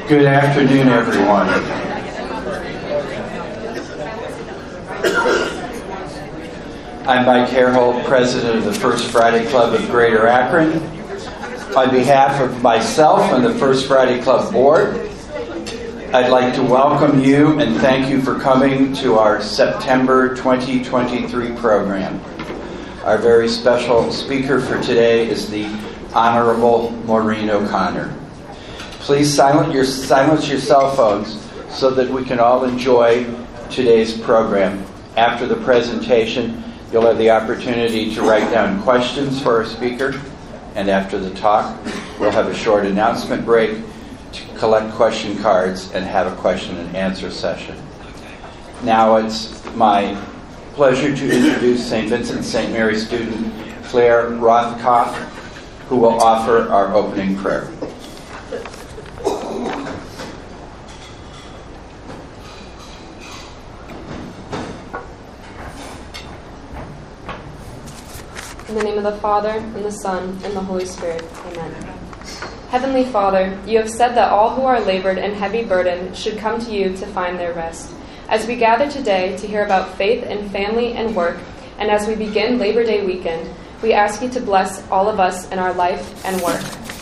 Good afternoon, everyone. I'm Mike Hareholt, president of the First Friday Club of Greater Akron. On behalf of myself and the First Friday Club board, I'd like to welcome you and thank you for coming to our September 2023 program. Our very special speaker for today is the Honorable Maureen O'Connor. Please silence your cell phones so that we can all enjoy today's program. After the presentation, you'll have the opportunity to write down questions for our speaker. And after the talk, we'll have a short announcement break to collect question cards and have a question and answer session. Now it's my pleasure to introduce St. Vincent St. Mary student Claire Rothkopf, who will offer our opening prayer. In the name of the Father, and the Son, and the Holy Spirit. Amen. Heavenly Father, you have said that all who are labored and heavy burdened should come to you to find their rest. As we gather today to hear about faith and family and work, and as we begin Labor Day weekend, we ask you to bless all of us in our life and work.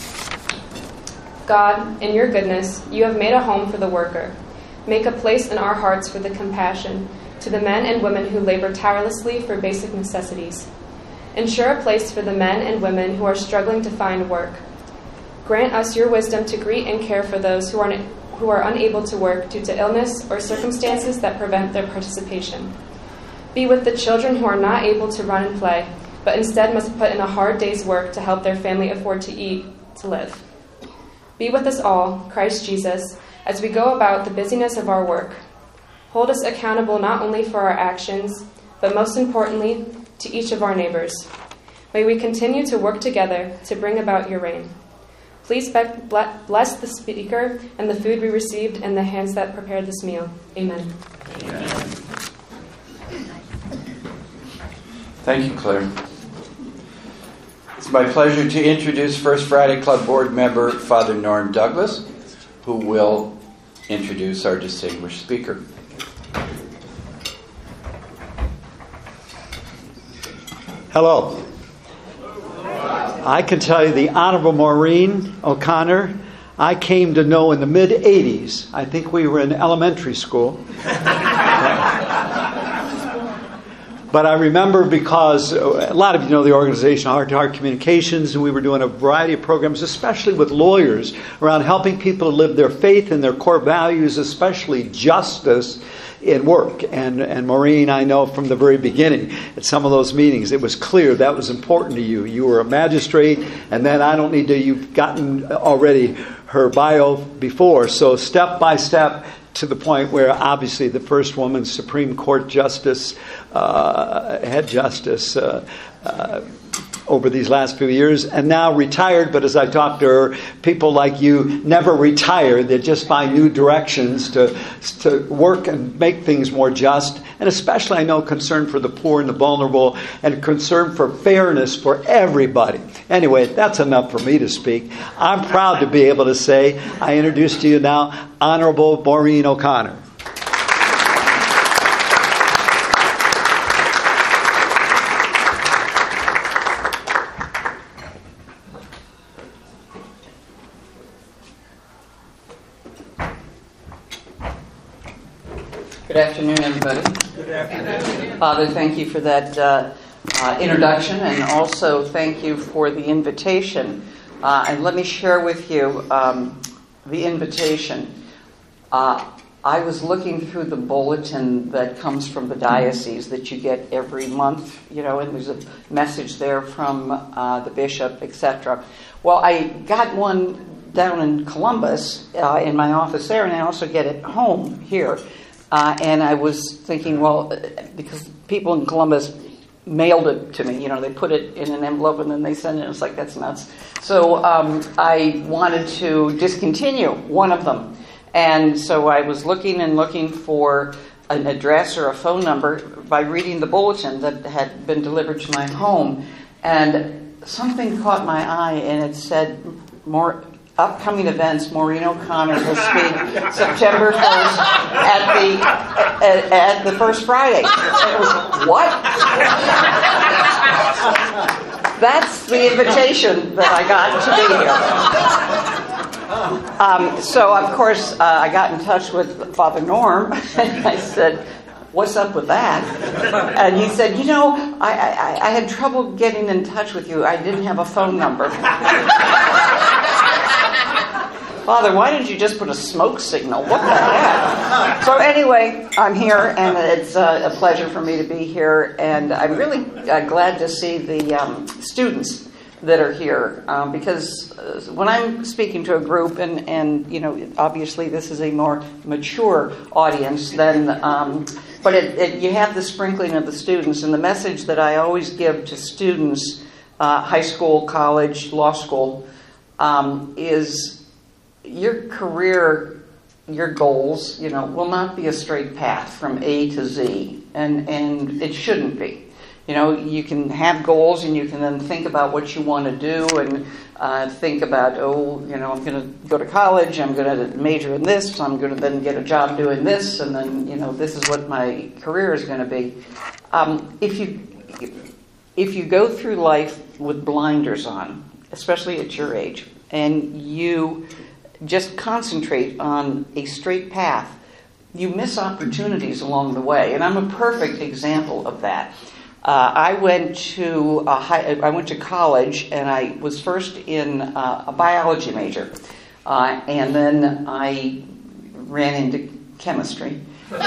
God, in your goodness, you have made a home for the worker. Make a place in our hearts for the compassion to the men and women who labor tirelessly for basic necessities. Ensure a place for the men and women who are struggling to find work. Grant us your wisdom to greet and care for those who are unable to work due to illness or circumstances that prevent their participation. Be with the children who are not able to run and play, but instead must put in a hard day's work to help their family afford to eat, to live. Be with us all, Christ Jesus, as we go about the busyness of our work. Hold us accountable not only for our actions, but most importantly, to each of our neighbors. May we continue to work together to bring about your reign. Please bless the speaker and the food we received and the hands that prepared this meal. Amen. Amen. Thank you, Claire. It's my pleasure to introduce First Friday Club board member Father Norm Douglas, who will introduce our distinguished speaker. Hello. I can tell you the Honorable Maureen O'Connor, I came to know in the mid-'80s. I think we were in elementary school. But I remember because a lot of you know the organization Heart to Heart Communications, and we were doing a variety of programs, especially with lawyers, around helping people to live their faith and their core values, especially justice in work. And Maureen, I know from the very beginning at some of those meetings, it was clear that was important to you. You were a magistrate, and then you've gotten already her bio before. So step by step to the point where obviously the first woman Supreme Court Justice, head Justice, over these last few years, and now retired. But as I talk to her, people like you never retire. They just find new directions to work and make things more just. And especially, I know, concern for the poor and the vulnerable, and concern for fairness for everybody. Anyway, that's enough for me to speak. I'm proud to be able to say, I introduce to you now Honorable Maureen O'Connor. Good afternoon, everybody. Good afternoon. Father, thank you for that introduction, and also thank you for the invitation. And let me share with you the invitation. I was looking through the bulletin that comes from the diocese that you get every month, and there's a message there from the bishop, etc. Well, I got one down in Columbus in my office there, and I also get it home here. And I was thinking, well, because people in Columbus mailed it to me, they put it in an envelope and then they send it. It's like, that's nuts. So I wanted to discontinue one of them. And so I was looking for an address or a phone number by reading the bulletin that had been delivered to my home. And something caught my eye, and it said upcoming events, Maureen O'Connor will speak September 1st at the First Friday. It was, what? That's the invitation that I got to be here. So, of course, I got in touch with Father Norm, and I said, what's up with that? And he said, I had trouble getting in touch with you. I didn't have a phone number. Father, why didn't you just put a smoke signal? What the heck? So anyway, I'm here, and it's a pleasure for me to be here. And I'm really glad to see the students that are here, because when I'm speaking to a group, and obviously this is a more mature audience than, but you have the sprinkling of the students, and the message that I always give to students, high school, college, law school, is your career, your goals, will not be a straight path from A to Z, and it shouldn't be. You can have goals, and you can then think about what you want to do, and think about, I'm going to go to college, I'm going to major in this, I'm going to then get a job doing this, and then, this is what my career is going to be. If you go through life with blinders on, especially at your age, and you just concentrate on a straight path, you miss opportunities along the way. And I'm a perfect example of that. I went to college, and I was first in a biology major, and then I ran into chemistry,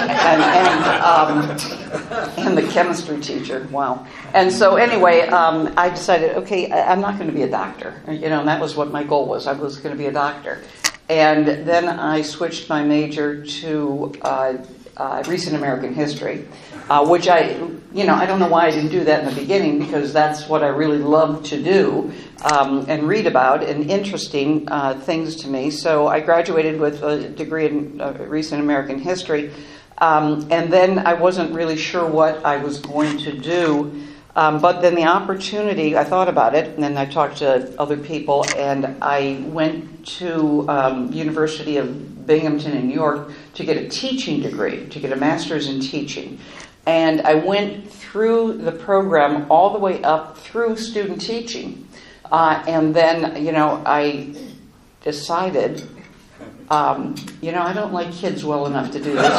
and the chemistry teacher. Wow! And so anyway, I decided, okay, I'm not going to be a doctor, and that was what my goal was. I was going to be a doctor, and then I switched my major to recent American history. Which I don't know why I didn't do that in the beginning, because that's what I really love to do and read about, and interesting things to me. So I graduated with a degree in recent American history, and then I wasn't really sure what I was going to do. But then the opportunity, I thought about it, and then I talked to other people, and I went to University of Binghamton in New York to get a teaching degree, to get a master's in teaching. And I went through the program all the way up through student teaching. And then, I decided, I don't like kids well enough to do this.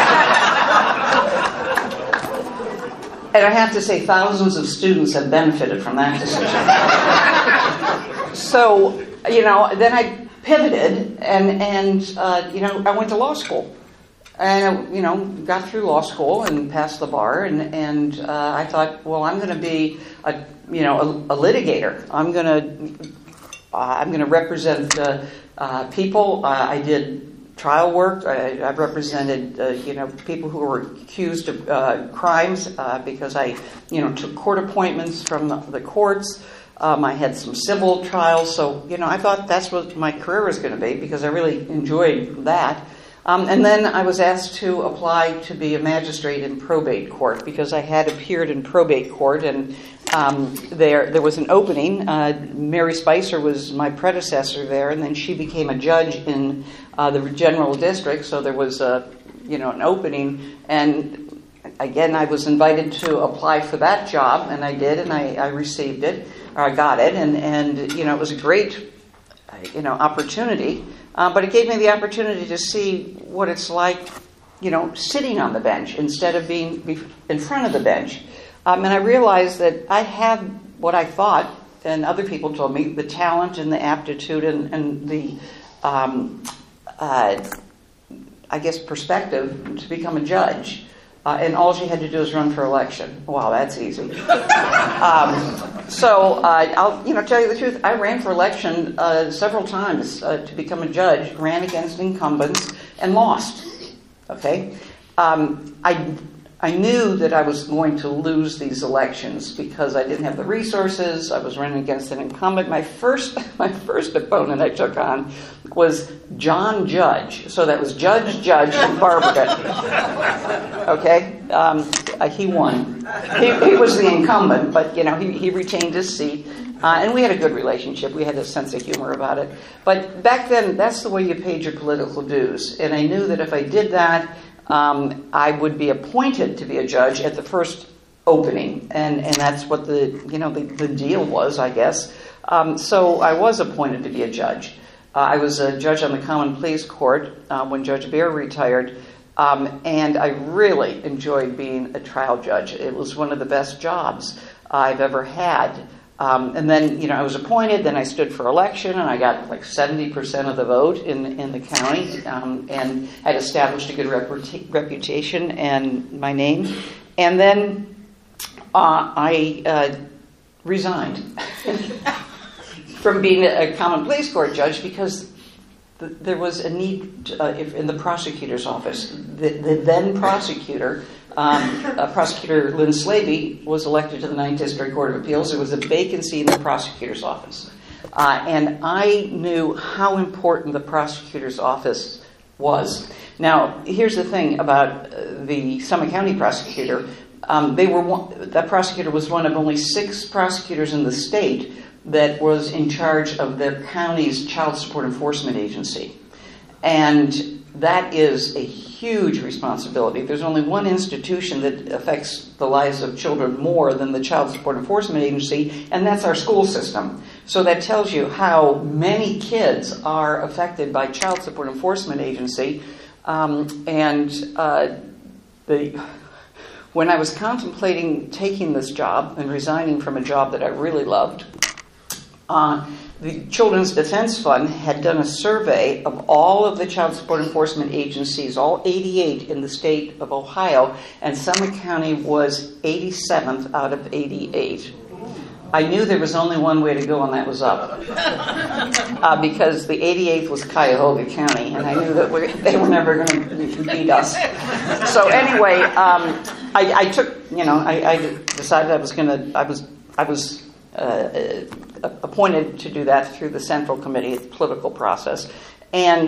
And I have to say, thousands of students have benefited from that decision. So, then I pivoted, and I went to law school. And got through law school and passed the bar, and I thought, well, I'm going to be a litigator. I'm going to represent people. I did trial work. I represented people who were accused of crimes because I took court appointments from the courts. I had some civil trials, so I thought that's what my career was going to be, because I really enjoyed that. And then I was asked to apply to be a magistrate in probate court, because I had appeared in probate court, and there was an opening. Mary Spicer was my predecessor there, and then she became a judge in the general district, so there was an opening. And again, I was invited to apply for that job, and I did, and I received it, or I got it, and it was a great opportunity. But it gave me the opportunity to see what it's like, sitting on the bench instead of being in front of the bench. And I realized that I have what I thought, and other people told me, the talent and the aptitude and the, perspective to become a judge. And all she had to do is run for election. Wow, that's easy. So I'll tell you the truth. I ran for election several times to become a judge. Ran against incumbents and lost. Okay, I knew that I was going to lose these elections because I didn't have the resources. I was running against an incumbent. My first opponent I took on was John Judge. So that was Judge, and Barberton. Okay? he won. He was the incumbent, but he retained his seat, and we had a good relationship. We had a sense of humor about it. But back then, that's the way you paid your political dues, and I knew that if I did that, I would be appointed to be a judge at the first opening, and that's what the deal was, I guess. So I was appointed to be a judge. I was a judge on the Common Pleas Court when Judge Behr retired, and I really enjoyed being a trial judge. It was one of the best jobs I've ever had. And then, I was appointed, then I stood for election, and I got like 70% of the vote in the county, and had established a good reputation and my name. And then I resigned from being a Common Pleas Court judge because there was a need in the prosecutor's office. The then prosecutor, Prosecutor Lynn Slavey, was elected to the 9th District Court of Appeals. There was a vacancy in the prosecutor's office. And I knew how important the prosecutor's office was. Now, here's the thing about the Summit County prosecutor. That prosecutor was one of only 6 prosecutors in the state that was in charge of the county's child support enforcement agency. And that is a huge responsibility. There's only one institution that affects the lives of children more than the child support enforcement agency, and that's our school system. So that tells you how many kids are affected by child support enforcement agency. When I was contemplating taking this job and resigning from a job that I really loved, the Children's Defense Fund had done a survey of all of the child support enforcement agencies, all 88 in the state of Ohio, and Summit County was 87th out of 88. I knew there was only one way to go, and that was up. Because the 88th was Cuyahoga County, and I knew that they were never going to beat us. So anyway, I decided I was appointed to do that through the Central Committee, the political process. And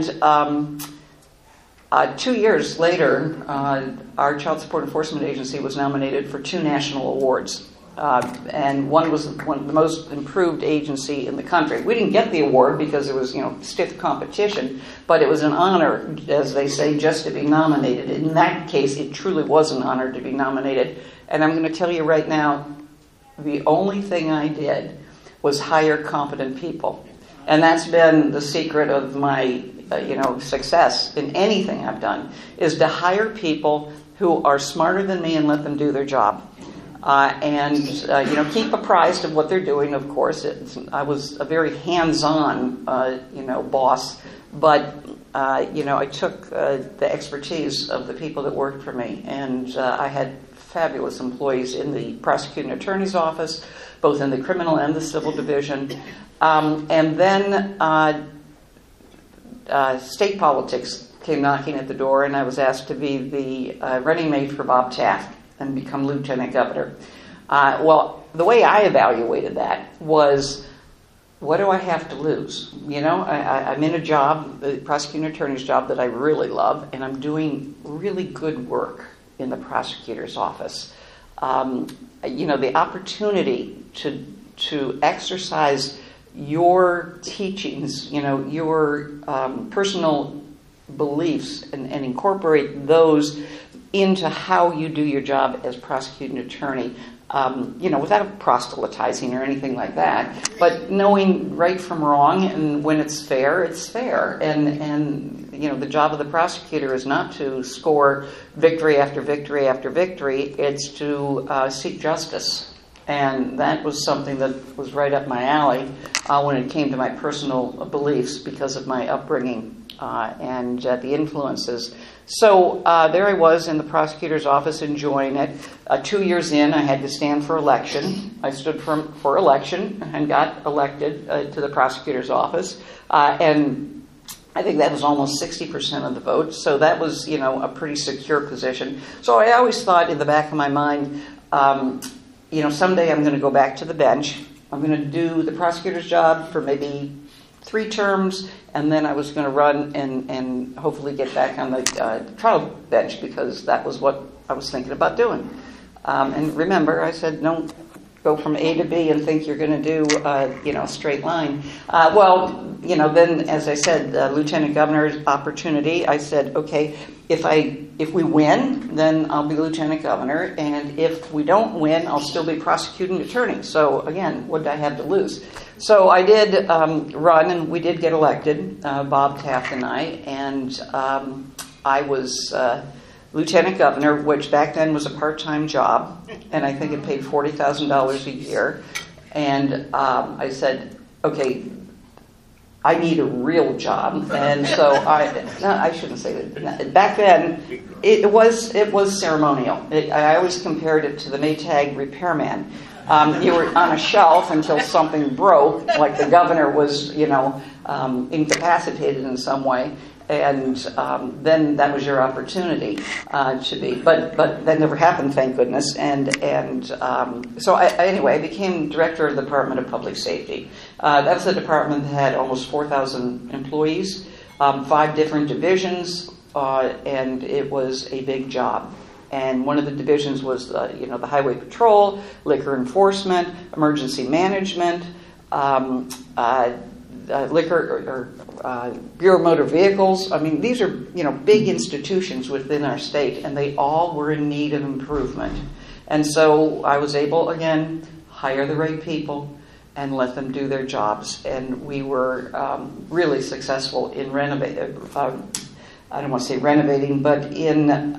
2 years later, our Child Support Enforcement Agency was nominated for 2 national awards. And one was the most improved agency in the country. We didn't get the award because there was, stiff competition, but it was an honor, as they say, just to be nominated. In that case, it truly was an honor to be nominated. And I'm going to tell you right now, the only thing I did was hire competent people. And that's been the secret of my, success in anything I've done, is to hire people who are smarter than me and let them do their job. Keep apprised of what they're doing, of course. I was a very hands-on, boss, but, I took the expertise of the people that worked for me, and I had fabulous employees in the prosecuting attorney's office, both in the criminal and the civil division. And then state politics came knocking at the door, and I was asked to be the running mate for Bob Taft and become lieutenant governor. The way I evaluated that was, what do I have to lose? I'm in a job, the prosecuting attorney's job, that I really love, and I'm doing really good work in the prosecutor's office. The opportunity to exercise your teachings, your personal beliefs, and incorporate those into how you do your job as prosecuting attorney, without proselytizing or anything like that, but knowing right from wrong, and when it's fair, it's fair. And the job of the prosecutor is not to score victory after victory after victory, it's to seek justice. And that was something that was right up my alley when it came to my personal beliefs because of my upbringing and the influences. So there I was in the prosecutor's office enjoying it. 2 years in, I had to stand for election. I stood for election and got elected to the prosecutor's office. And I think that was almost 60% of the vote. So that was, a pretty secure position. So I always thought in the back of my mind, someday I'm going to go back to the bench. I'm going to do the prosecutor's job for maybe 3 terms, and then I was going to run and hopefully get back on the trial bench, because that was what I was thinking about doing. And remember, I said, don't go from A to B and think you're going to do, a straight line. Then, as I said, Lieutenant Governor's opportunity, I said, okay, if we win, then I'll be Lieutenant Governor, and if we don't win, I'll still be prosecuting attorney. So again, what did I have to lose? So I did run, and we did get elected, Bob Taft and I, and I was Lieutenant Governor, which back then was a part-time job, and I think it paid $40,000 a year. And I said, okay, I need a real job. And so I shouldn't say that. Back then, it was ceremonial. I always compared it to the Maytag repairman. You were on a shelf until something broke, like the governor was, incapacitated in some way. And then that was your opportunity to be, but that never happened, thank goodness. And so I became director of the Department of Public Safety. That was a department that had almost 4,000 employees, 5 different divisions, and it was a big job. And one of the divisions was, the Highway Patrol, Liquor Enforcement, Emergency Management, Bureau of Motor Vehicles. I mean, these are, big institutions within our state, and they all were in need of improvement. And so I was able, again, hire the right people and let them do their jobs. And we were really successful in renovating, I don't want to say renovating, but in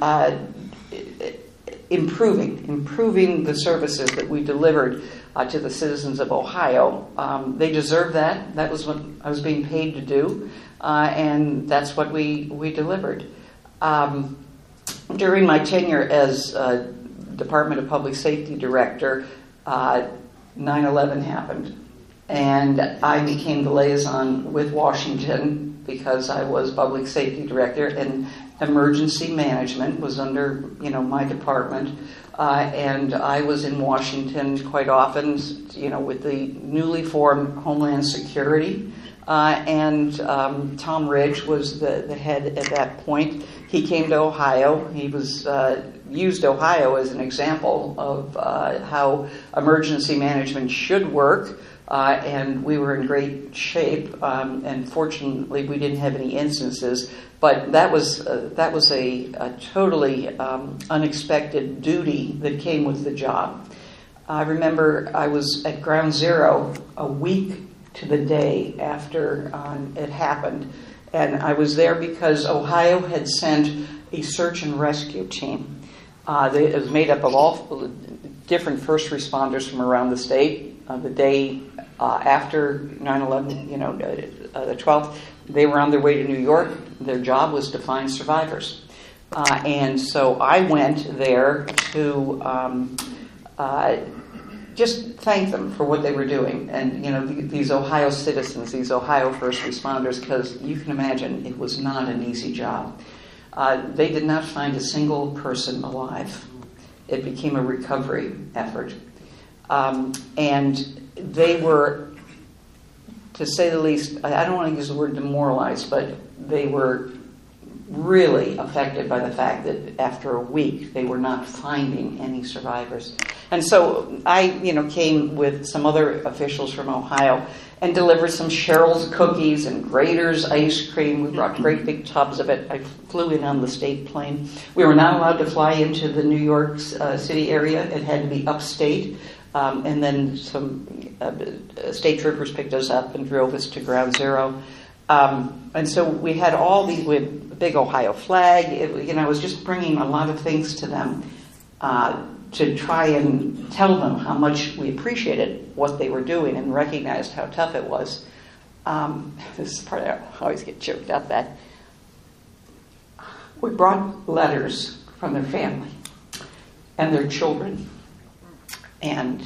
improving the services that we delivered to the citizens of Ohio. They deserve that. That was what I was being paid to do, and that's what we delivered. During my tenure as Department of Public Safety Director, 9/11 happened, and I became the liaison with Washington because I was Public Safety Director, and Emergency Management was under, my department. And I was in Washington quite often, with the newly formed Homeland Security. And Tom Ridge was the head at that point. He came to Ohio. He was used Ohio as an example of how emergency management should work. And we were in great shape. And fortunately, we didn't have any instances. But that was a totally unexpected duty that came with the job. I remember I was at Ground Zero a week to the day after it happened, and I was there because Ohio had sent a search and rescue team. It was made up of all different first responders from around the state. The day after 9/11, the 12th, they were on their way to New York. Their job was to find survivors. And so I went there to just thank them for what they were doing. And, these Ohio citizens, these Ohio first responders, because you can imagine it was not an easy job. They did not find a single person alive. It became a recovery effort. And they were, to say the least, I don't want to use the word demoralized, but they were really affected by the fact that after a week they were not finding any survivors. And so I, came with some other officials from Ohio and delivered some Cheryl's cookies and Grader's ice cream. We brought great big tubs of it. I flew in on the state plane. We were not allowed to fly into the New York City area. It had to be upstate. And then some state troopers picked us up and drove us to Ground Zero. And so we had all these, we had a big Ohio flag. I was just bringing a lot of things to them to try and tell them how much we appreciated what they were doing and recognized how tough it was. This is the part I always get choked up at. We brought letters from their family and their children. And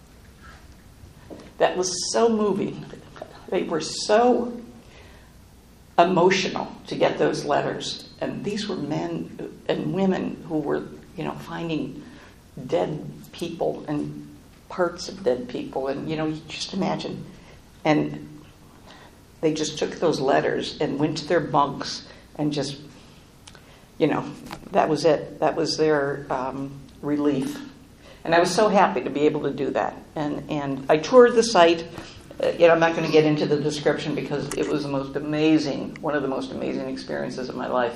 that was so moving. They were so emotional to get those letters. And these were men and women who were, finding dead people and parts of dead people. And, you just imagine. And they just took those letters and went to their bunks and just, that was it. That was their relief. And I was so happy to be able to do that. And I toured the site. I'm not going to get into the description because it was one of the most amazing experiences of my life.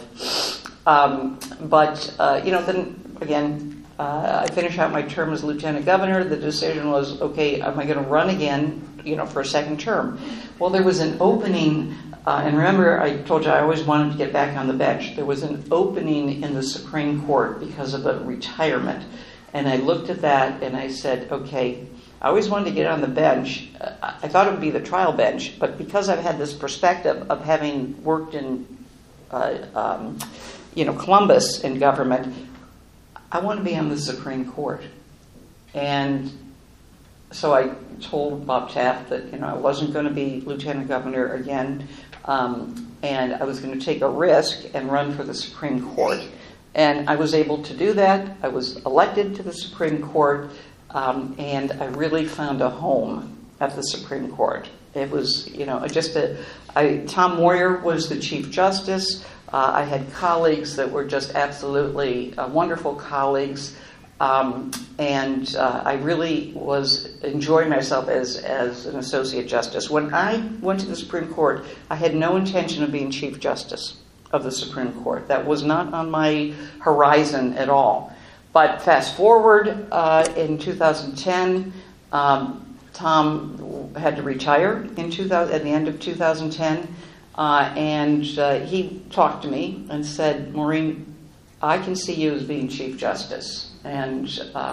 Then again, I finished out my term as lieutenant governor. The decision was, okay, am I going to run again, for a second term? Well, there was an opening, and remember I told you I always wanted to get back on the bench. There was an opening in the Supreme Court because of a retirement. And I looked at that and I said, okay, I always wanted to get on the bench. I thought it would be the trial bench, but because I've had this perspective of having worked in, Columbus in government, I want to be on the Supreme Court. And so I told Bob Taft that, I wasn't going to be lieutenant governor again, and I was going to take a risk and run for the Supreme Court. And I was able to do that. I was elected to the Supreme Court, and I really found a home at the Supreme Court. It was, Tom Moyer was the Chief Justice. I had colleagues that were just absolutely wonderful colleagues, and I really was enjoying myself as an Associate Justice. When I went to the Supreme Court, I had no intention of being Chief Justice of the Supreme Court. That was not on my horizon at all. But fast forward in 2010, Tom had to retire at the end of 2010, and he talked to me and said, Maureen, I can see you as being Chief Justice. And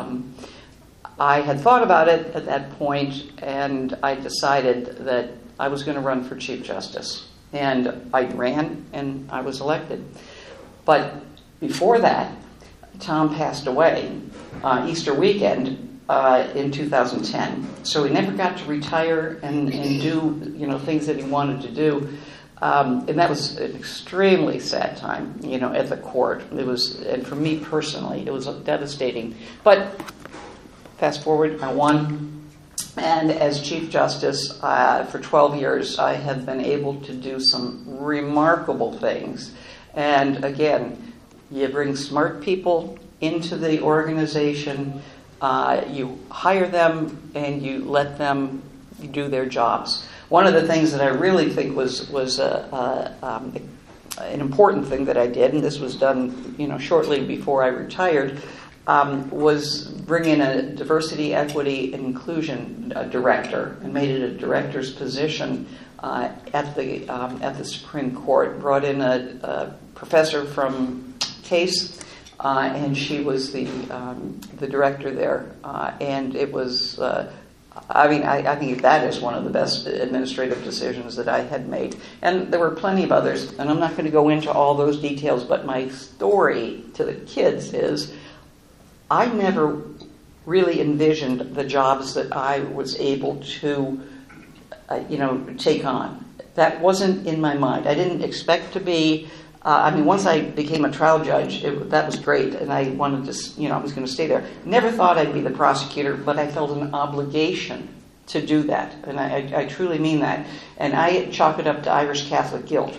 I had thought about it at that point, and I decided that I was going to run for Chief Justice. And I ran, and I was elected. But before that, Tom passed away Easter weekend in 2010. So he never got to retire and do things that he wanted to do. And that was an extremely sad time, at the court. It was, and for me personally, it was devastating. But fast forward, I won. And as Chief Justice for 12 years, I have been able to do some remarkable things. And again, you bring smart people into the organization, you hire them, and you let them do their jobs. One of the things that I really think was an important thing that I did, and this was done shortly before I retired, was bring in a diversity, equity, and inclusion director, and made it a director's position at the Supreme Court. Brought in a professor from Case, and she was the director there, and it was. I think that is one of the best administrative decisions that I had made. And there were plenty of others, and I'm not going to go into all those details, but my story to the kids is I never really envisioned the jobs that I was able to, take on. That wasn't in my mind. I didn't expect to be. Once I became a trial judge, that was great, and I wanted to, I was going to stay there. Never thought I'd be the prosecutor, but I felt an obligation to do that, and I truly mean that. And I chalk it up to Irish Catholic guilt.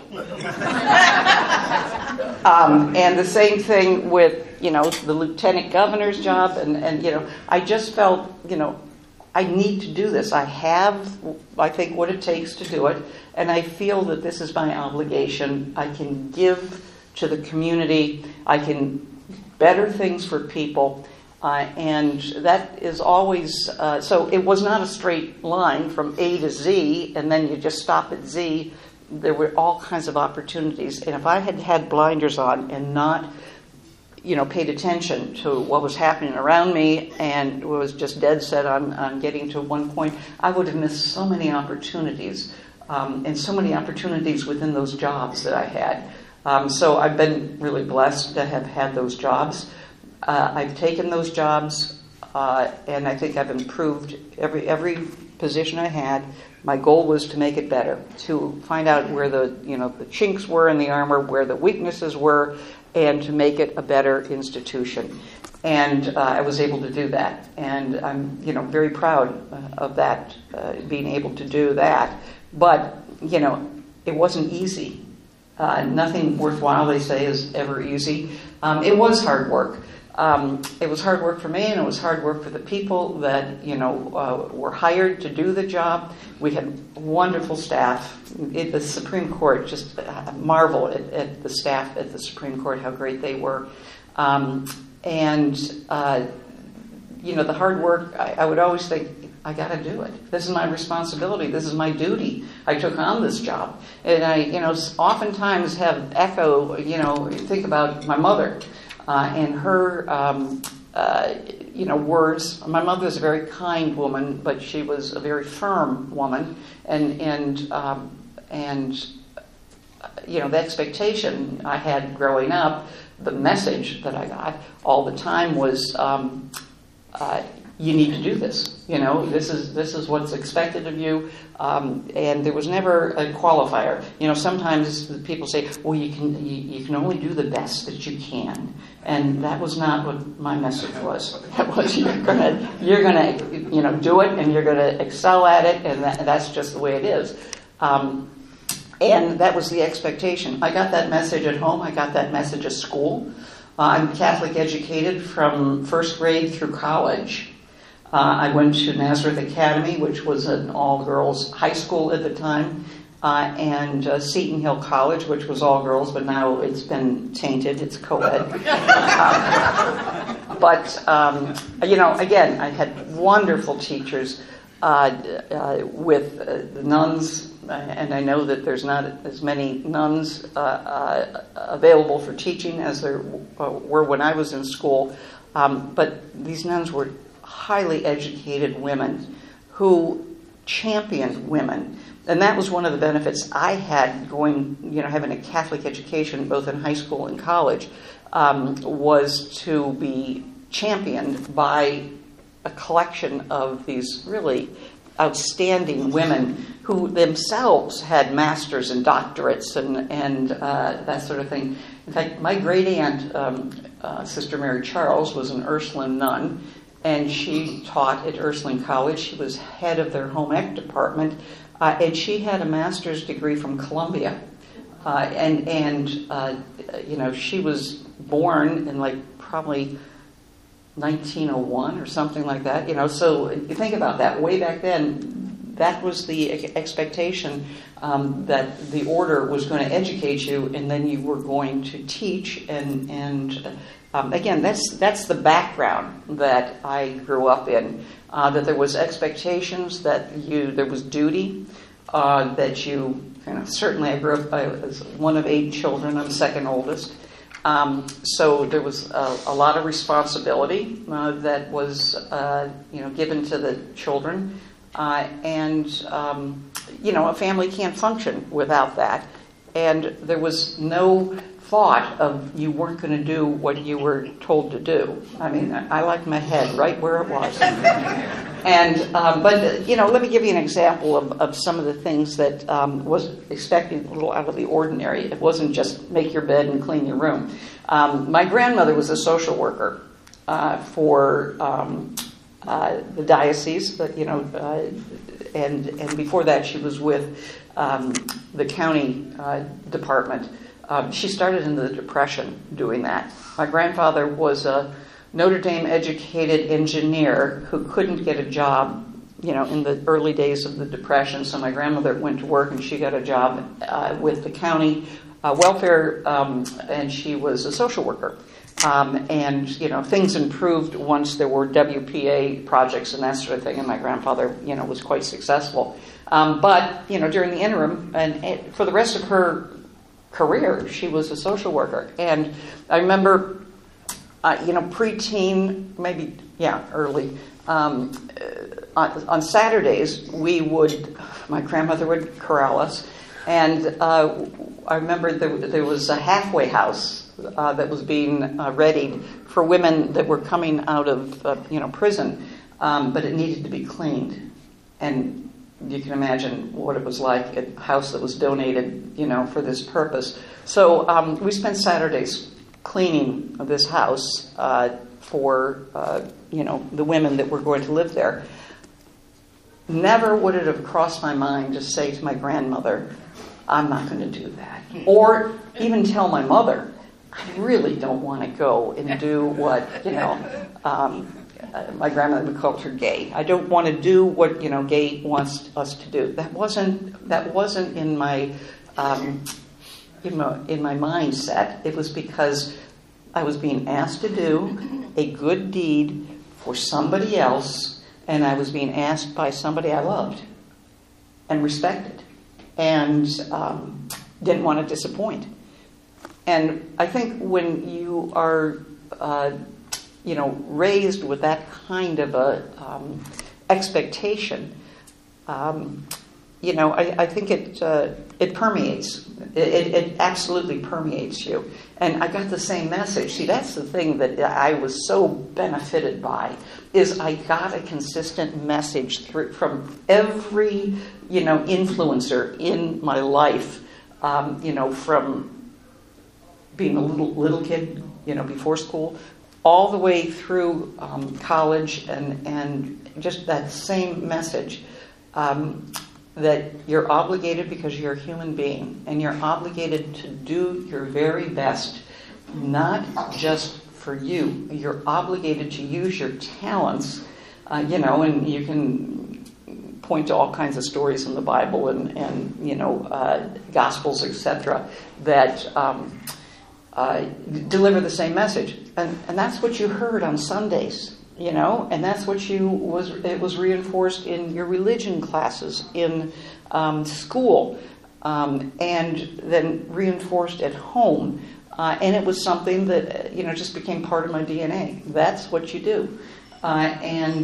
And the same thing with, the lieutenant governor's job, and I just felt, I need to do this. I have, I think, what it takes to do it, and I feel that this is my obligation. I can give to the community. I can better things for people, and that is always, so it was not a straight line from A to Z, and then you just stop at Z. There were all kinds of opportunities, and if I had had blinders on and not paid attention to what was happening around me and was just dead set on getting to one point, I would have missed so many opportunities, and so many opportunities within those jobs that I had. So I've been really blessed to have had those jobs. I've taken those jobs, and I think I've improved every position I had. My goal was to make it better, to find out where the chinks were in the armor, where the weaknesses were, and to make it a better institution. And I was able to do that. And I'm, very proud of that, being able to do that. But, it wasn't easy. Nothing worthwhile, they say, is ever easy. It was hard work. It was hard work for me, and it was hard work for the people that were hired to do the job. We had wonderful staff. The Supreme Court, just marvel at the staff at the Supreme Court, how great they were. The hard work, I would always think, I got to do it. This is my responsibility. This is my duty. I took on this job. And I, oftentimes have echo, think about my mother and her, words. My mother was a very kind woman, but she was a very firm woman. And the expectation I had growing up, the message that I got all the time was, you need to do this. This is what's expected of you, and there was never a qualifier. Sometimes people say, "Well, you can only do the best that you can," and that was not what my message was. That was you're gonna do it, and you're gonna excel at it, and that's just the way it is. And that was the expectation. I got that message at home. I got that message at school. I'm Catholic educated from first grade through college. I went to Nazareth Academy, which was an all-girls high school at the time, and Seton Hill College, which was all-girls, but now it's been tainted. It's co-ed. Again, I had wonderful teachers with the nuns, and I know that there's not as many nuns available for teaching as there were when I was in school, but these nuns were highly educated women who championed women. And that was one of the benefits I had having a Catholic education both in high school and college, was to be championed by a collection of these really outstanding women who themselves had masters and doctorates and that sort of thing. In fact, my great aunt, Sister Mary Charles, was an Ursuline nun, and she taught at Ursuline College. She was head of their home ec department, and she had a master's degree from Columbia. She was born in probably 1901 or something like that. So you think about that. Way back then, that was the expectation, that the order was going to educate you, and then you were going to teach. Again, that's the background that I grew up in. That there was expectations, that there was duty, that you certainly I grew up as one of 8 children. I'm second oldest. So there was a lot of responsibility that was given to the children, a family can't function without that. And there was no thought of you weren't going to do what you were told to do. I mean, I liked my head right where it was. But let me give you an example of some of the things that was expected a little out of the ordinary. It wasn't just make your bed and clean your room. My grandmother was a social worker for the diocese, but and before that she was with the county department. She started in the Depression doing that. My grandfather was a Notre Dame educated engineer who couldn't get a job, in the early days of the Depression. So my grandmother went to work and she got a job with the county welfare, and she was a social worker. Things improved once there were WPA projects and that sort of thing, and my grandfather, was quite successful. But during the interim, and for the rest of her career, she was a social worker. And I remember, preteen, maybe, early, on Saturdays, my grandmother would corral us, and I remember there was a halfway house that was being readied for women that were coming out of prison, but it needed to be cleaned. And you can imagine what it was like, a house that was donated, for this purpose. So we spent Saturdays cleaning this house for the women that were going to live there. Never would it have crossed my mind to say to my grandmother, I'm not going to do that. Or even tell my mother, I really don't want to go and do what, my grandmother would call her gay. I don't want to do what, gay wants us to do. That wasn't in my in my mindset. It was because I was being asked to do a good deed for somebody else, and I was being asked by somebody I loved and respected, and didn't want to disappoint. And I think when you are, raised with that kind of a expectation, I think it permeates. It absolutely permeates you. And I got the same message. See, that's the thing that I was so benefited by, is I got a consistent message from every, influencer in my life, from being a little kid, before school, all the way through college, and just that same message. That you're obligated because you're a human being, and you're obligated to do your very best, not just for you. You're obligated to use your talents, and you can point to all kinds of stories in the Bible and Gospels, etc., that deliver the same message. And that's what you heard on Sundays. And that's what it was reinforced in your religion classes in school, and then reinforced at home. And it was something that, just became part of my DNA. That's what you do. That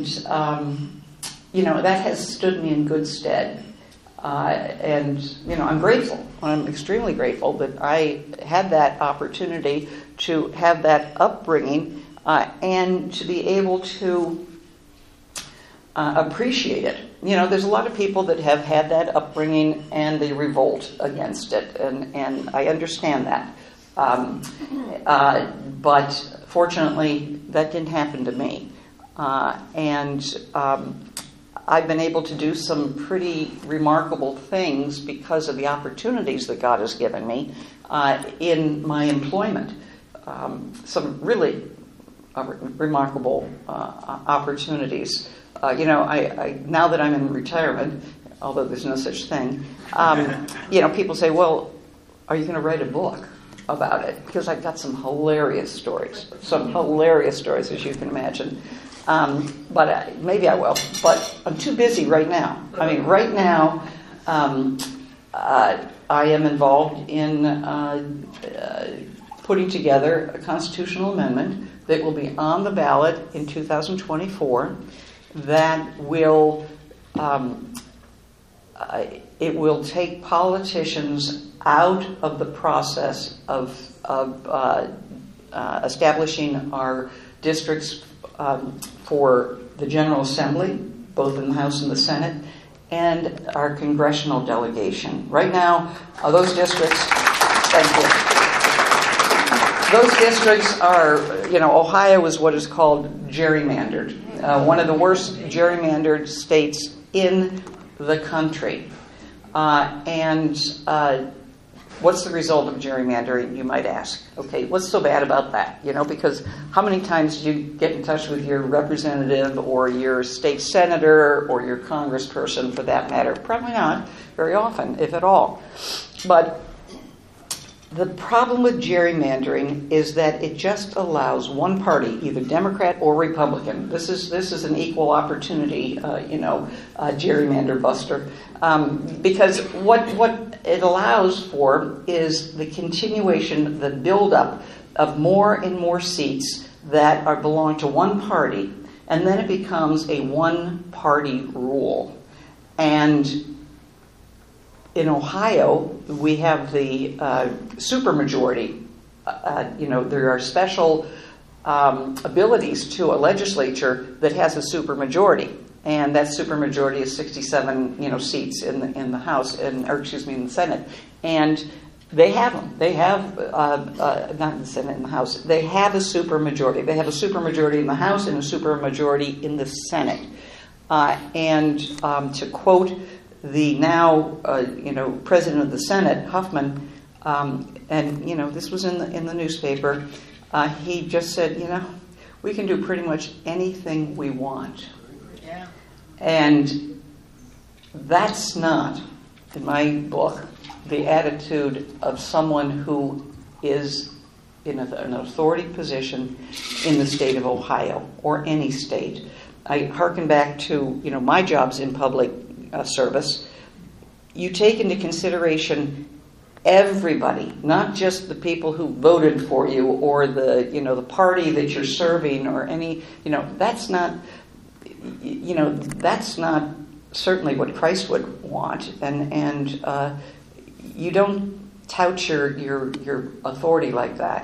has stood me in good stead. And I'm grateful. I'm extremely grateful that I had that opportunity to have that upbringing, and to be able to appreciate it. There's a lot of people that have had that upbringing and they revolt against it, and I understand that. But fortunately, that didn't happen to me. I've been able to do some pretty remarkable things because of the opportunities that God has given me in my employment. Some really remarkable opportunities. I now that I'm in retirement, although there's no such thing, people say, well, are you going to write a book about it? Because I've got some hilarious stories, as you can imagine. But maybe I will. But I'm too busy right now. Right now, I am involved in putting together a constitutional amendment that will be on the ballot in 2024 that will it will take politicians out of the process of establishing our districts for the General Assembly, both in the House and the Senate, and our congressional delegation. Right now, those districts, thank you. Those districts are, Ohio is what is called gerrymandered. One of the worst gerrymandered states in the country. What's the result of gerrymandering, you might ask? Okay, what's so bad about that? Because how many times do you get in touch with your representative or your state senator or your congressperson, for that matter? Probably not very often, if at all. But the problem with gerrymandering is that it just allows one party, either Democrat or Republican. This is an equal opportunity, gerrymander buster, because what it allows for is the continuation, the buildup of more and more seats that belong to one party, and then it becomes a one-party rule. And in Ohio, we have the supermajority. There are special abilities to a legislature that has a supermajority, and that supermajority is 67, seats in the House, in the Senate, and they have them. They have not in the Senate, in the House. They have a supermajority. They have a supermajority in the House and a supermajority in the Senate. To quote the now, president of the Senate, Huffman, And this was in the newspaper. He just said, we can do pretty much anything we want. Yeah. And that's not, in my book, the attitude of someone who is in an authority position in the state of Ohio or any state. I hearken back to my jobs in public service. You take into consideration everybody, not just the people who voted for you or the party that you're serving or any. That's not certainly what Christ would want, and you don't tout your authority like that.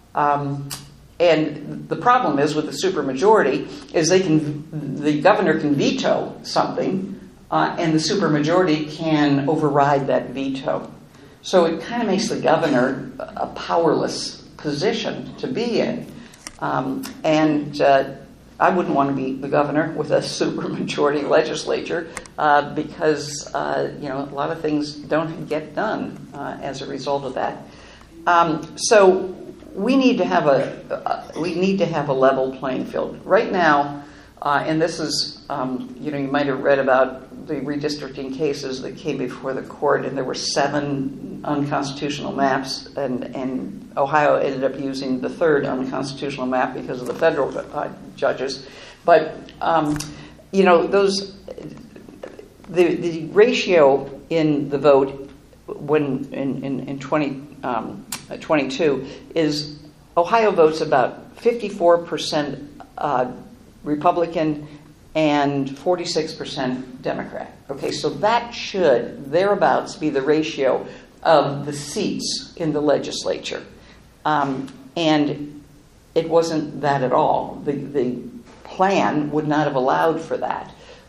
And the problem is with the supermajority is the governor can veto something, and the supermajority can override that veto. So it kind of makes the governor a powerless position to be in, and I wouldn't want to be the governor with a supermajority legislature because a lot of things don't get done as a result of that. So we need to have a level playing field right now, and this is you might have read about the redistricting cases that came before the court, and there were 7 unconstitutional maps, and Ohio ended up using the 3rd unconstitutional map because of the federal judges. But the ratio in the vote when in 2022 is Ohio votes about 54% Republican and 46% Democrat. Okay, so that should thereabouts be the ratio of the seats in the legislature, and it wasn't that at all. The plan would not have allowed for that.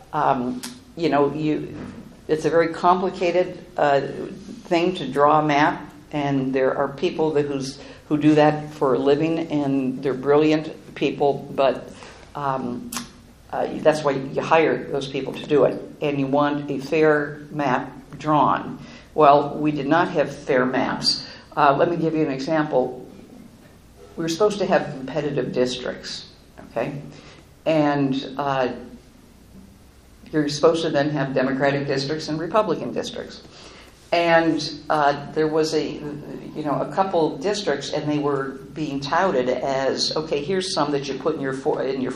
It's a very complicated thing to draw a map, and there are people who do that for a living, and they're brilliant people, but that's why you hire those people to do it, and you want a fair map drawn. Well, we did not have fair maps. Let me give you an example. We were supposed to have competitive districts, okay? And you're supposed to then have Democratic districts and Republican districts. And there was a couple districts, and they were being touted as, okay, here's some that you put in your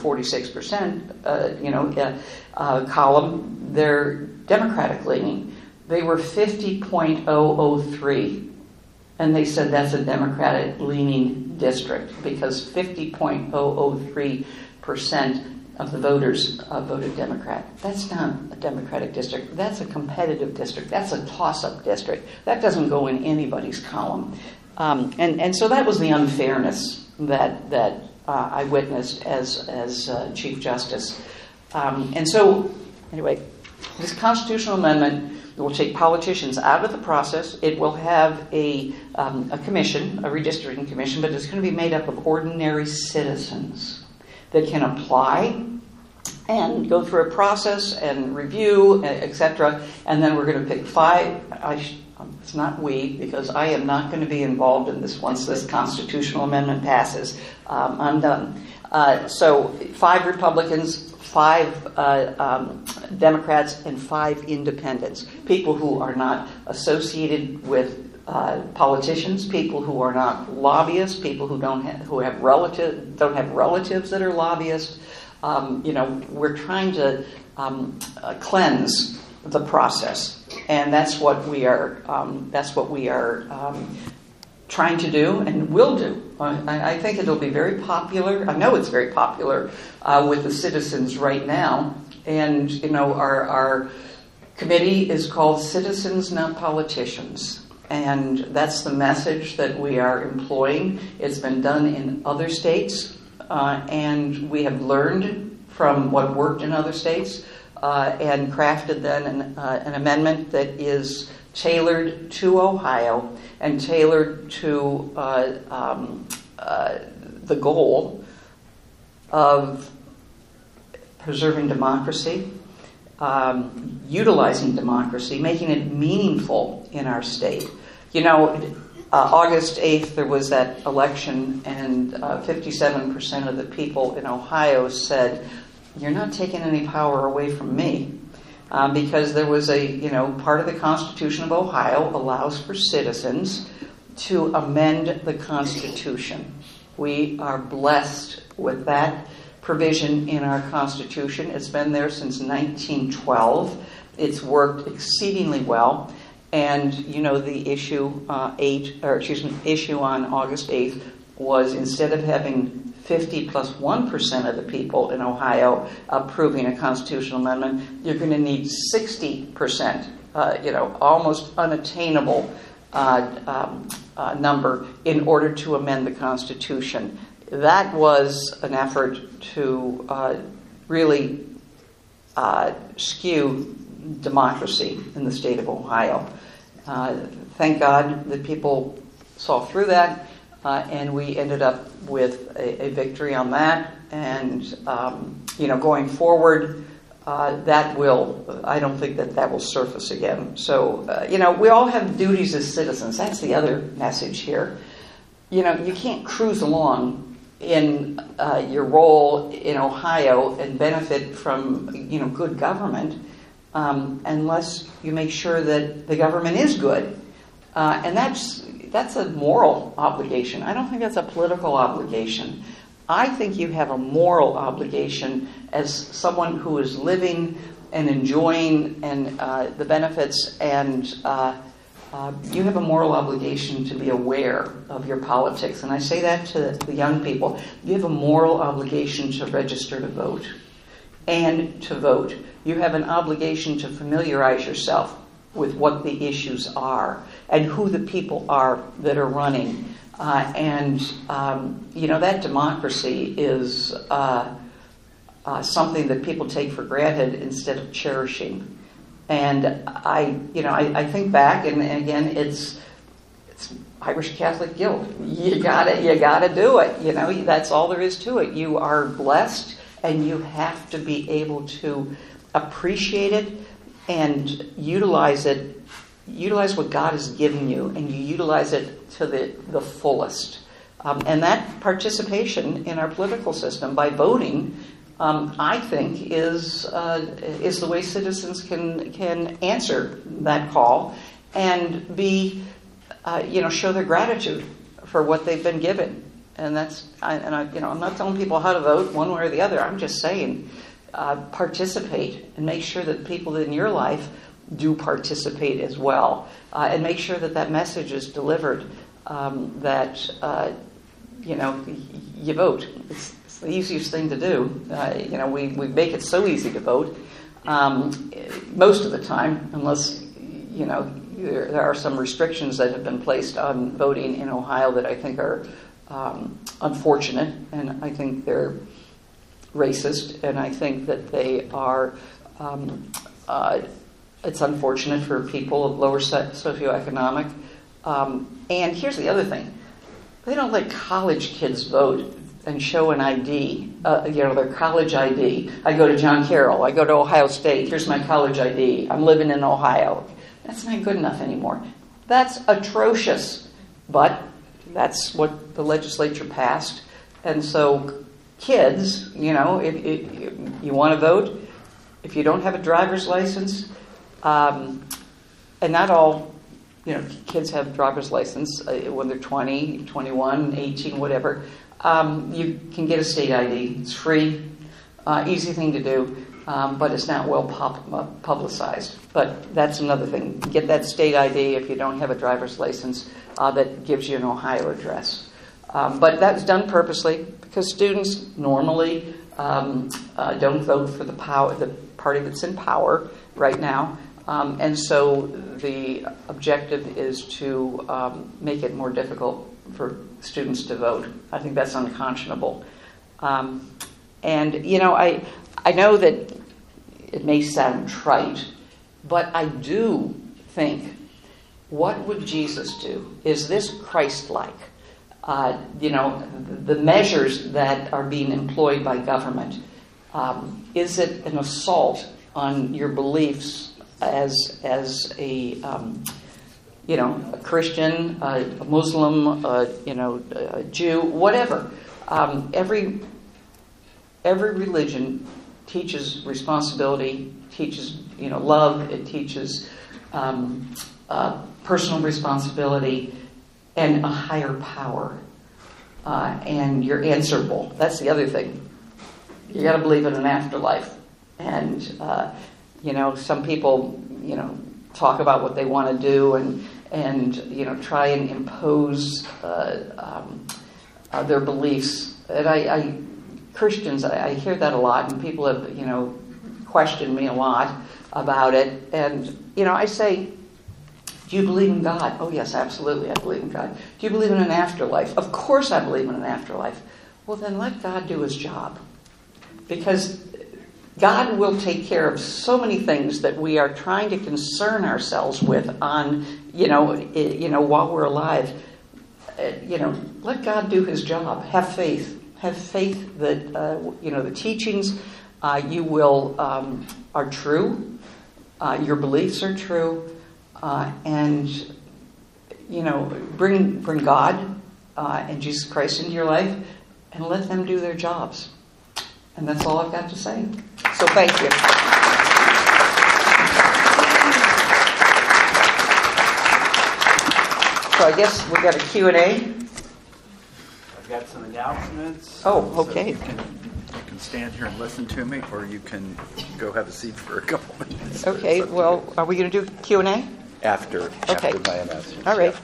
46% column. They're Democratic leaning. They were 50.003, and they said that's a Democratic leaning district because 50.003% of the voters voted Democrat. That's not a Democratic district. That's a competitive district. That's a toss-up district. That doesn't go in anybody's column. And so that was the unfairness that I witnessed as Chief Justice. And so, anyway, this constitutional amendment will take politicians out of the process. It will have a commission, a redistricting commission, but it's going to be made up of ordinary citizens that can apply and go through a process and review, etc. And then we're going to pick 5. It's not we, because I am not going to be involved in this once this constitutional amendment passes. I'm done. So 5 Republicans, 5 Democrats, and 5 independents. People who are not associated with politicians, people who are not lobbyists, people who don't have relatives that are lobbyists. We're trying to cleanse the process, and that's what we are. Trying to do and will do. I think it'll be very popular. I know it's very popular with the citizens right now. And our committee is called Citizens Not Politicians. And that's the message that we are employing. It's been done in other states, and we have learned from what worked in other states and crafted then an amendment that is tailored to Ohio and tailored to the goal of preserving democracy, utilizing democracy, making it meaningful in our state. August 8th, there was that election, and 57% of the people in Ohio said, "You're not taking any power away from me." Because there was part of the Constitution of Ohio allows for citizens to amend the Constitution. We are blessed with that provision in our Constitution. It's been there since 1912. It's worked exceedingly well. And, the issue on August 8th was, instead of having 50 plus 1% of the people in Ohio approving a constitutional amendment, you're going to need 60%, almost unattainable number in order to amend the Constitution. That was an effort to really skew democracy in the state of Ohio. Thank God that people saw through that, and we ended up with a victory on that. And, going forward, I don't think that will surface again. So, we all have duties as citizens. That's the other message here. You can't cruise along in your role in Ohio and benefit from, good government unless you make sure that the government is good. And that's a moral obligation. I don't think that's a political obligation. I think you have a moral obligation as someone who is living and enjoying the benefits, and you have a moral obligation to be aware of your politics. And I say that to the young people. You have a moral obligation to register to vote and to vote. You have an obligation to familiarize yourself with what the issues are and who the people are that are running. That democracy is something that people take for granted instead of cherishing. And I think back, and again, it's Irish Catholic guilt. You gotta do it. That's all there is to it. You are blessed, and you have to be able to appreciate it and utilize it. Utilize what God has given you, and you utilize it to the fullest. And that participation in our political system by voting, I think, is the way citizens can answer that call and be, show their gratitude for what they've been given. And I'm not telling people how to vote one way or the other. I'm just saying, participate and make sure that people in your life do participate as well, and make sure that message is delivered. You vote. It's the easiest thing to do. We make it so easy to vote most of the time, unless there are some restrictions that have been placed on voting in Ohio that I think are unfortunate, and I think they're racist, and I think that they are. It's unfortunate for people of lower socioeconomic. And here's the other thing. They don't let college kids vote and show an ID, their college ID. I go to John Carroll. I go to Ohio State. Here's my college ID. I'm living in Ohio. That's not good enough anymore. That's atrocious. But that's what the legislature passed. And so kids, if you want to vote, if you don't have a driver's license, and not all, kids have driver's license when they're 20, 21, 18, whatever. You can get a state ID. It's free, easy thing to do, but it's not well publicized. But that's another thing. Get that state ID if you don't have a driver's license that gives you an Ohio address. But that's done purposely because students normally don't vote for the party that's in power right now. And so the objective is to make it more difficult for students to vote. I think that's unconscionable. And, I know that it may sound trite, but I do think, what would Jesus do? Is this Christ-like? The measures that are being employed by government, is it an assault on your beliefs as a a Christian, a Muslim, a Jew, whatever. Every religion teaches responsibility, teaches love. It teaches personal responsibility and a higher power, and you're answerable. That's the other thing. You got to believe in an afterlife, and some people talk about what they want to do and try and impose their beliefs. And Christians, I hear that a lot, and people have questioned me a lot about it. And I say, do you believe in God? Oh yes, absolutely, I believe in God. Do you believe in an afterlife? Of course I believe in an afterlife. Well, then let God do his job, because God will take care of so many things that we are trying to concern ourselves with on, while we're alive. Let God do his job. Have faith. Have faith that, the teachings you will are true. Your beliefs are true. And bring God and Jesus Christ into your life and let them do their jobs. And that's all I've got to say. So thank you. So I guess we got a Q&A. I've got some announcements. Oh, okay. So you can stand here and listen to me, or you can go have a seat for a couple minutes. Okay, well, are we going to do Q&A? After Okay. my announcements. All right.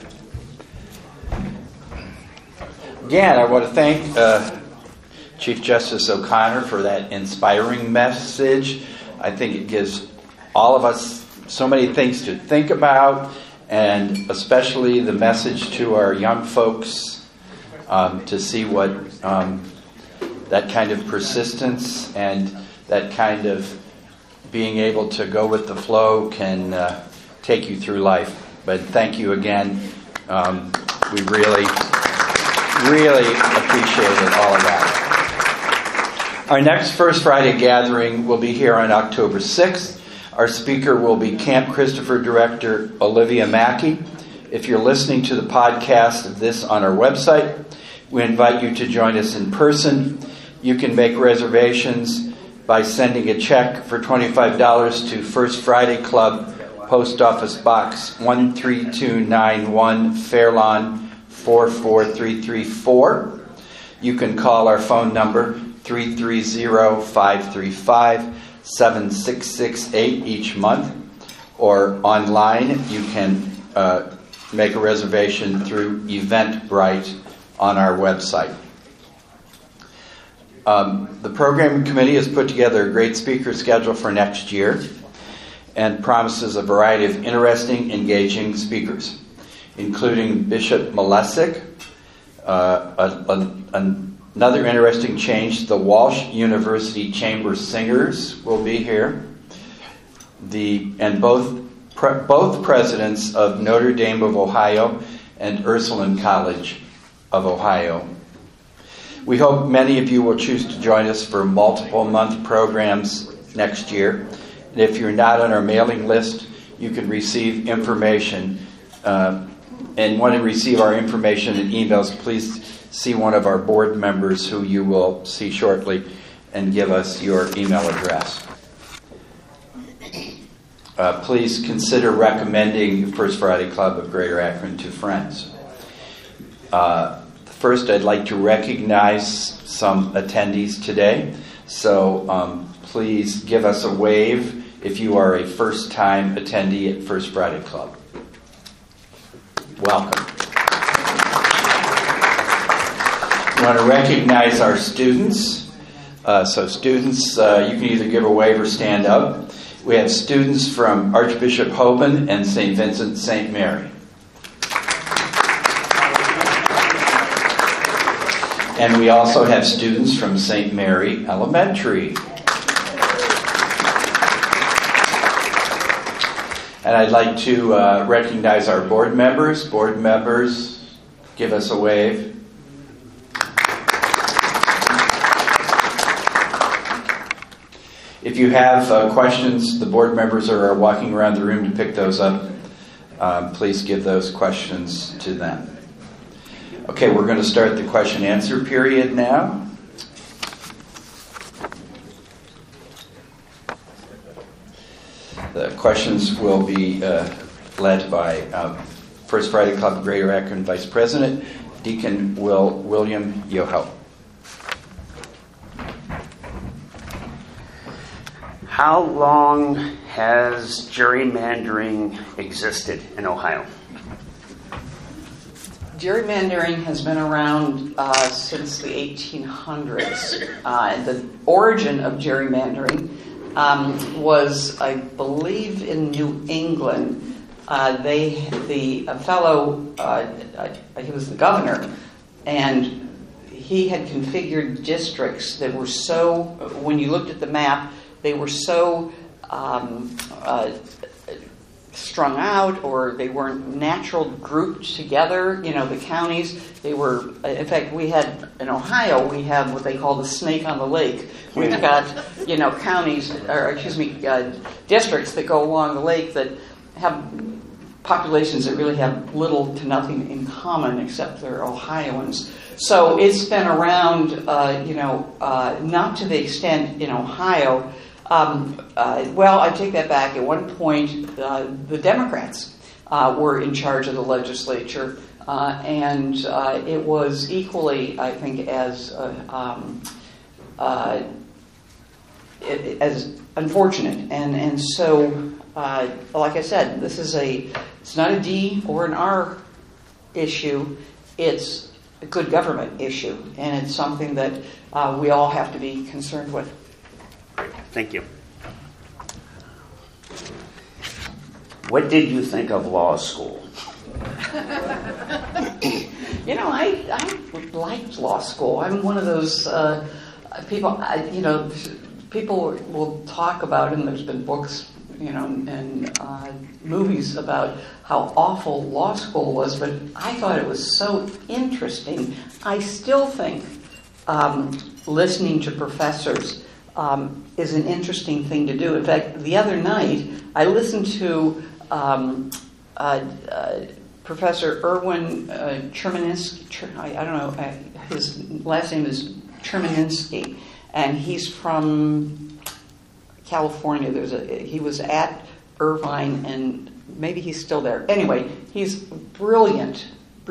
Again, I want to thank Chief Justice O'Connor for that inspiring message. I think it gives all of us so many things to think about, and especially the message to our young folks to see what that kind of persistence and that kind of being able to go with the flow can take you through life. But thank you again. We really, really appreciated all of that. Our next First Friday gathering will be here on October 6th. Our speaker will be Camp Christopher Director Olivia Mackey. If you're listening to the podcast of this on our website, we invite you to join us in person. You can make reservations by sending a check for $25 to First Friday Club, Post Office Box 13291, Fairlawn 44334. You can call our phone number 330-535-7668 each month, or online you can make a reservation through Eventbrite on our website. The programming committee has put together a great speaker schedule for next year and promises a variety of interesting, engaging speakers, including Bishop Malesic. Another interesting change, the Walsh University Chamber Singers will be here. Both presidents of Notre Dame of Ohio and Ursuline College of Ohio. We hope many of you will choose to join us for multiple month programs next year. And if you're not on our mailing list, you can receive information and want to receive our information and emails. Please see one of our board members who you will see shortly and give us your email address. Please consider recommending First Friday Club of Greater Akron to friends. First, I'd like to recognize some attendees today. So please give us a wave if you are a first-time attendee at First Friday Club. Welcome. We want to recognize our students. So students, you can either give a wave or stand up. We have students from Archbishop Hoban and St. Vincent St. Mary. And we also have students from St. Mary Elementary. And I'd like to recognize our board members. Board members, give us a wave. If you have questions, the board members are walking around the room to pick those up please give those questions to them. Okay, we're going to start the question and answer period now. The questions will be led by First Friday Club of Greater Akron Vice President, Deacon William Yoho. How long has gerrymandering existed in Ohio? Gerrymandering has been around since the 1800s. The origin of gerrymandering was, I believe, in New England. He was the governor, and he had configured districts that were so, when you looked at the map, they were so strung out, or they weren't natural grouped together. The counties, they were, in fact, we had, in Ohio, we have what they call the snake on the lake. We've got, counties, districts that go along the lake that have populations that really have little to nothing in common except they're Ohioans. So it's been around, not to the extent in Ohio. Well, I take that back. At one point, the Democrats were in charge of the legislature, and it was equally, I think, as unfortunate. And so, like I said, it's not a D or an R issue. It's a good government issue, and it's something that we all have to be concerned with. Thank you. What did you think of law school? I liked law school. I'm one of those people, people will talk about, and there's been books, and movies about how awful law school was, but I thought it was so interesting. I still think listening to professors is an interesting thing to do. In fact, the other night, I listened to Professor Erwin Cherminsky. I don't know, his last name is Cherminsky, and he's from California. He was at Irvine, and maybe he's still there. Anyway, he's brilliant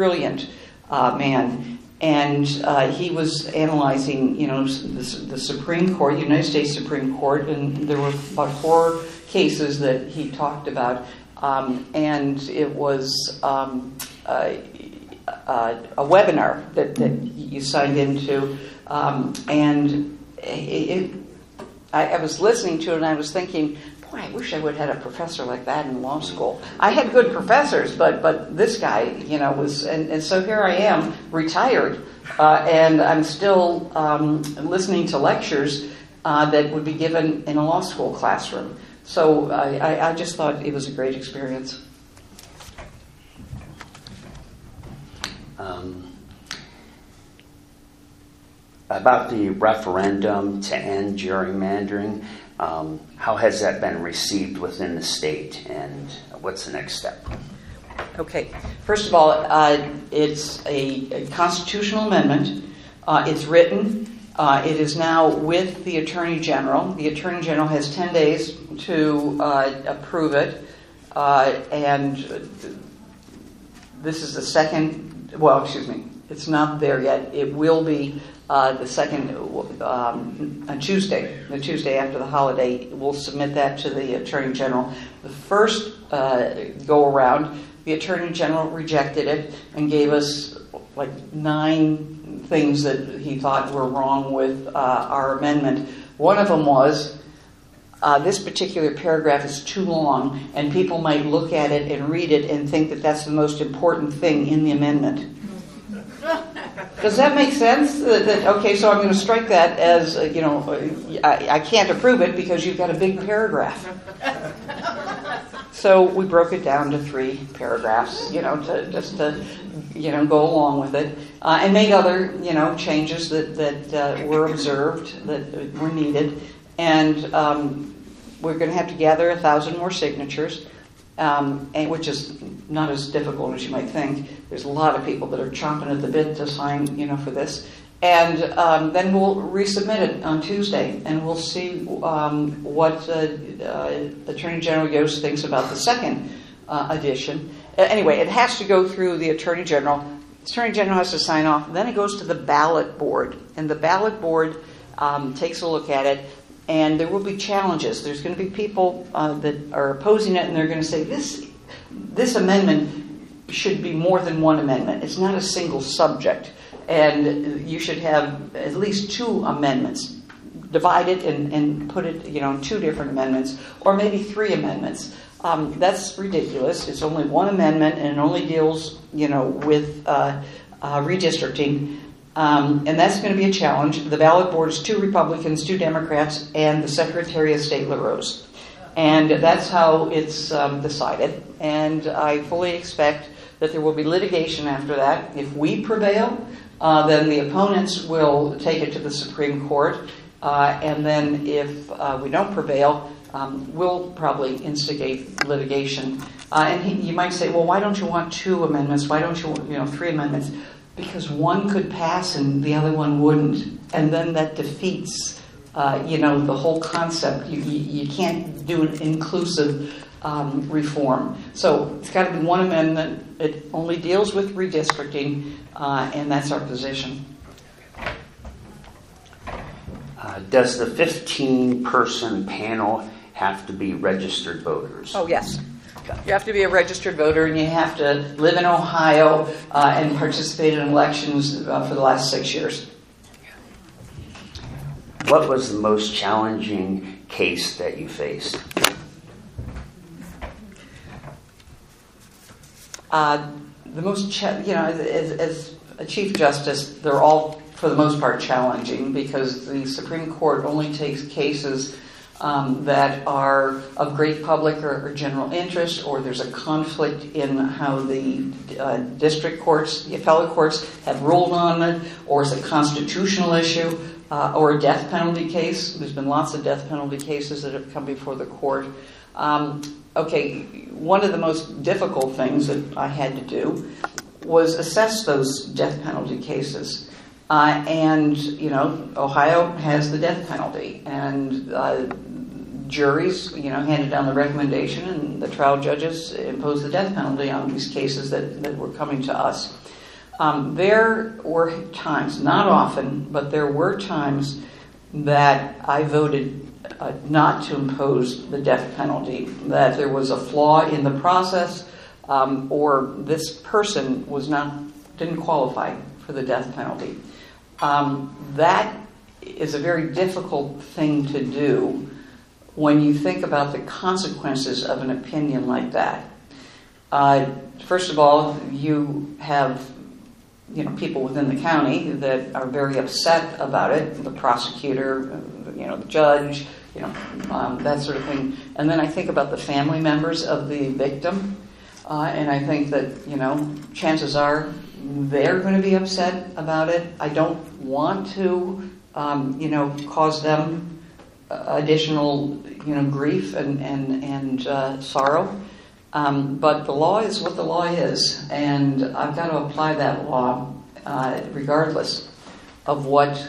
man. And he was analyzing, the Supreme Court, the United States Supreme Court, and there were about 4 cases that he talked about, and it was a webinar that you signed into, and I was listening to it, and I was thinking, boy, I wish I would have had a professor like that in law school. I had good professors, but this guy, was, and so here I am, retired, and I'm still listening to lectures that would be given in a law school classroom. So I just thought it was a great experience. About the referendum to end gerrymandering, how has that been received within the state, and what's the next step? Okay. First of all, it's a constitutional amendment. It's written. It is now with the Attorney General. The Attorney General has 10 days to approve it. And this is the second, it's not there yet. It will be the second, on Tuesday, the Tuesday after the holiday. We'll submit that to the Attorney General. The first go around, the Attorney General rejected it and gave us 9 things that he thought were wrong with our amendment. One of them was this particular paragraph is too long, and people might look at it and read it and think that that's the most important thing in the amendment. Does that make sense? Okay, so I'm going to strike that as, I can't approve it because you've got a big paragraph. So we broke it down to 3 paragraphs, to go along with it, and made other, changes that were observed, that were needed. And we're going to have to gather 1,000 more signatures. and which is not as difficult as you might think. There's a lot of people that are chomping at the bit to sign, for this. And then we'll resubmit it on Tuesday, and we'll see what Attorney General Yost thinks about the second edition. Anyway, it has to go through the Attorney General. The Attorney General has to sign off. Then it goes to the ballot board, and the ballot board takes a look at it, and there will be challenges. There's going to be people that are opposing it, and they're going to say, this amendment should be more than one amendment. It's not a single subject. And you should have at least two amendments. Divide it and put it, in two different amendments, or maybe three amendments. That's ridiculous. It's only one amendment, and it only deals, with redistricting. And that's going to be a challenge. The ballot board is 2 Republicans, 2 Democrats, and the Secretary of State LaRose. And that's how it's decided. And I fully expect that there will be litigation after that. If we prevail, then the opponents will take it to the Supreme Court. And then if we don't prevail, we'll probably instigate litigation. And you might say, well, why don't you want 2 amendments? Why don't you want 3 amendments? Because one could pass and the other one wouldn't. And then that defeats, the whole concept. You can't do an inclusive reform. So it's got to be one amendment. It only deals with redistricting, and that's our position. Does the 15-person panel have to be registered voters? Oh, yes. You have to be a registered voter, and you have to live in Ohio and participate in elections for the last 6 years. What was the most challenging case that you faced? The most, as a Chief Justice, they're all, for the most part, challenging because the Supreme Court only takes cases that are of great public or general interest, or there's a conflict in how the district courts, the appellate courts have ruled on it, or it's a constitutional issue, or a death penalty case. There's been lots of death penalty cases that have come before the court. One of the most difficult things that I had to do was assess those death penalty cases. And Ohio has the death penalty, and juries, handed down the recommendation, and the trial judges imposed the death penalty on these cases that were coming to us. There were times, not often, but there were times that I voted not to impose the death penalty, that there was a flaw in the process, or this person didn't qualify for the death penalty. That is a very difficult thing to do when you think about the consequences of an opinion like that. First of all, you have people within the county that are very upset about it, the prosecutor, the judge, that sort of thing. And then I think about the family members of the victim, and I think that, chances are they're going to be upset about it. I don't want to, cause them additional, grief and sorrow. But the law is what the law is, and I've got to apply that law regardless of what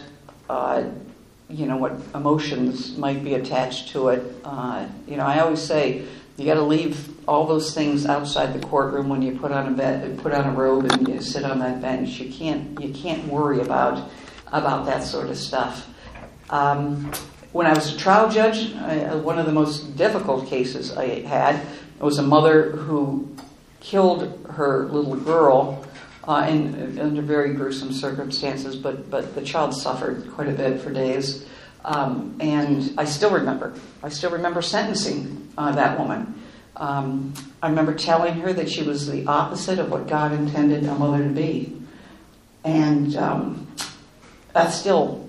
what emotions might be attached to it. I always say you got to leave all those things outside the courtroom when you put on a robe and you sit on that bench. You can't worry about that sort of stuff. When I was a trial judge, one of the most difficult cases I had was a mother who killed her little girl under very gruesome circumstances, but the child suffered quite a bit for days. And I still remember sentencing that woman. I remember telling her that she was the opposite of what God intended a mother to be. And that's still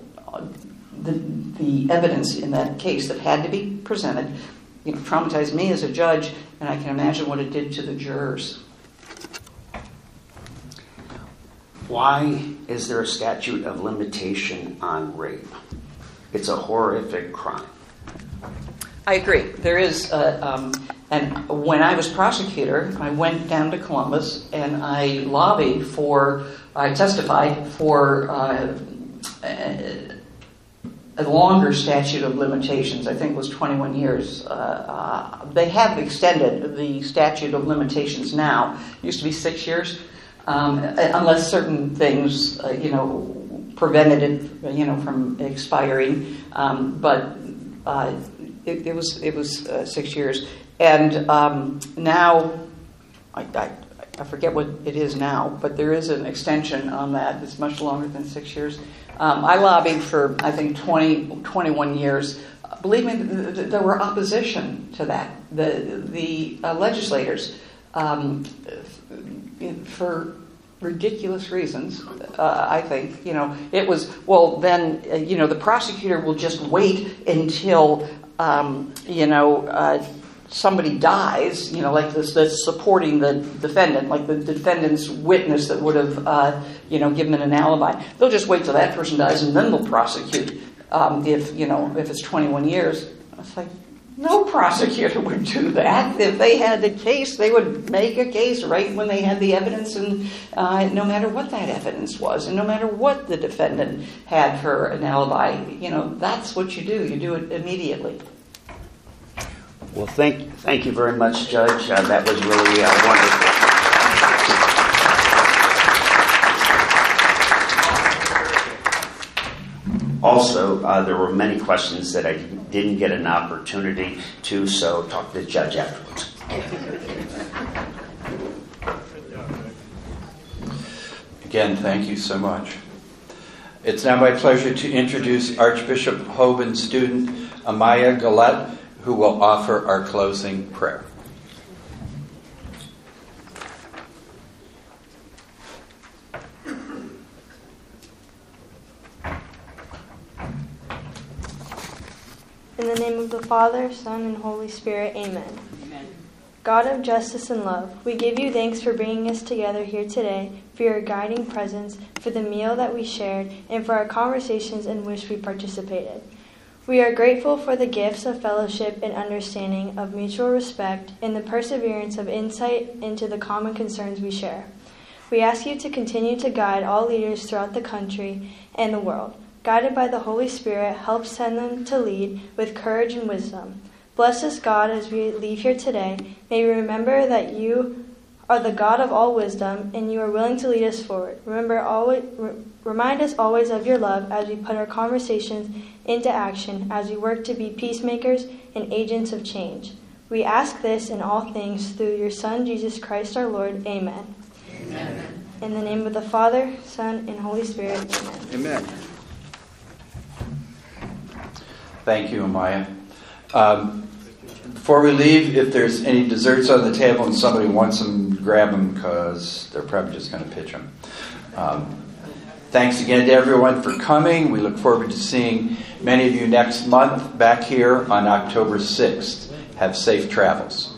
the evidence in that case that had to be presented. Traumatized me as a judge, and I can imagine what it did to the jurors. Why is there a statute of limitation on rape? It's a horrific crime. I agree. There is, and when I was prosecutor, I went down to Columbus and I testified for a longer statute of limitations. I think it was 21 years. They have extended the statute of limitations now. It used to be 6 years, unless certain things, prevented it, from expiring. But it was 6 years, and now I forget what it is now, but there is an extension on that. It's much longer than 6 years. I lobbied for, I think, 21 years. Believe me, there were opposition to that. The legislators, for ridiculous reasons, I think, it was, well, then, the prosecutor will just wait until, somebody dies, like that's supporting the defendant, like the defendant's witness that would have, given an alibi. They'll just wait till that person dies and then they'll prosecute. If it's 21 years, it's like no prosecutor would do that. If they had the case, they would make a case right when they had the evidence, and no matter what that evidence was, and no matter what the defendant had for an alibi, that's what you do. You do it immediately. Well, thank you very much, Judge. That was really wonderful. Also, there were many questions that I didn't get an opportunity to, so talk to the judge afterwards. Again, thank you so much. It's now my pleasure to introduce Archbishop Hoban student Amaya Gillette, who will offer our closing prayer. In the name of the Father, Son, and Holy Spirit, amen. Amen. God of justice and love, we give you thanks for bringing us together here today, for your guiding presence, for the meal that we shared, and for our conversations in which we participated. We are grateful for the gifts of fellowship and understanding, of mutual respect, and the perseverance of insight into the common concerns we share. We ask you to continue to guide all leaders throughout the country and the world. Guided by the Holy Spirit, help send them to lead with courage and wisdom. Bless us, God, as we leave here today. May we remember that you are the God of all wisdom, and you are willing to lead us forward. Remind us always of your love as we put our conversations into action, as we work to be peacemakers and agents of change. We ask this in all things through your Son, Jesus Christ our Lord. Amen. Amen. In the name of the Father, Son, and Holy Spirit. Amen. Amen. Thank you, Amaya. Before we leave, if there's any desserts on the table and somebody wants them, grab them, because they're probably just going to pitch them. Thanks again to everyone for coming. We look forward to seeing many of you next month back here on October 6th. Have safe travels.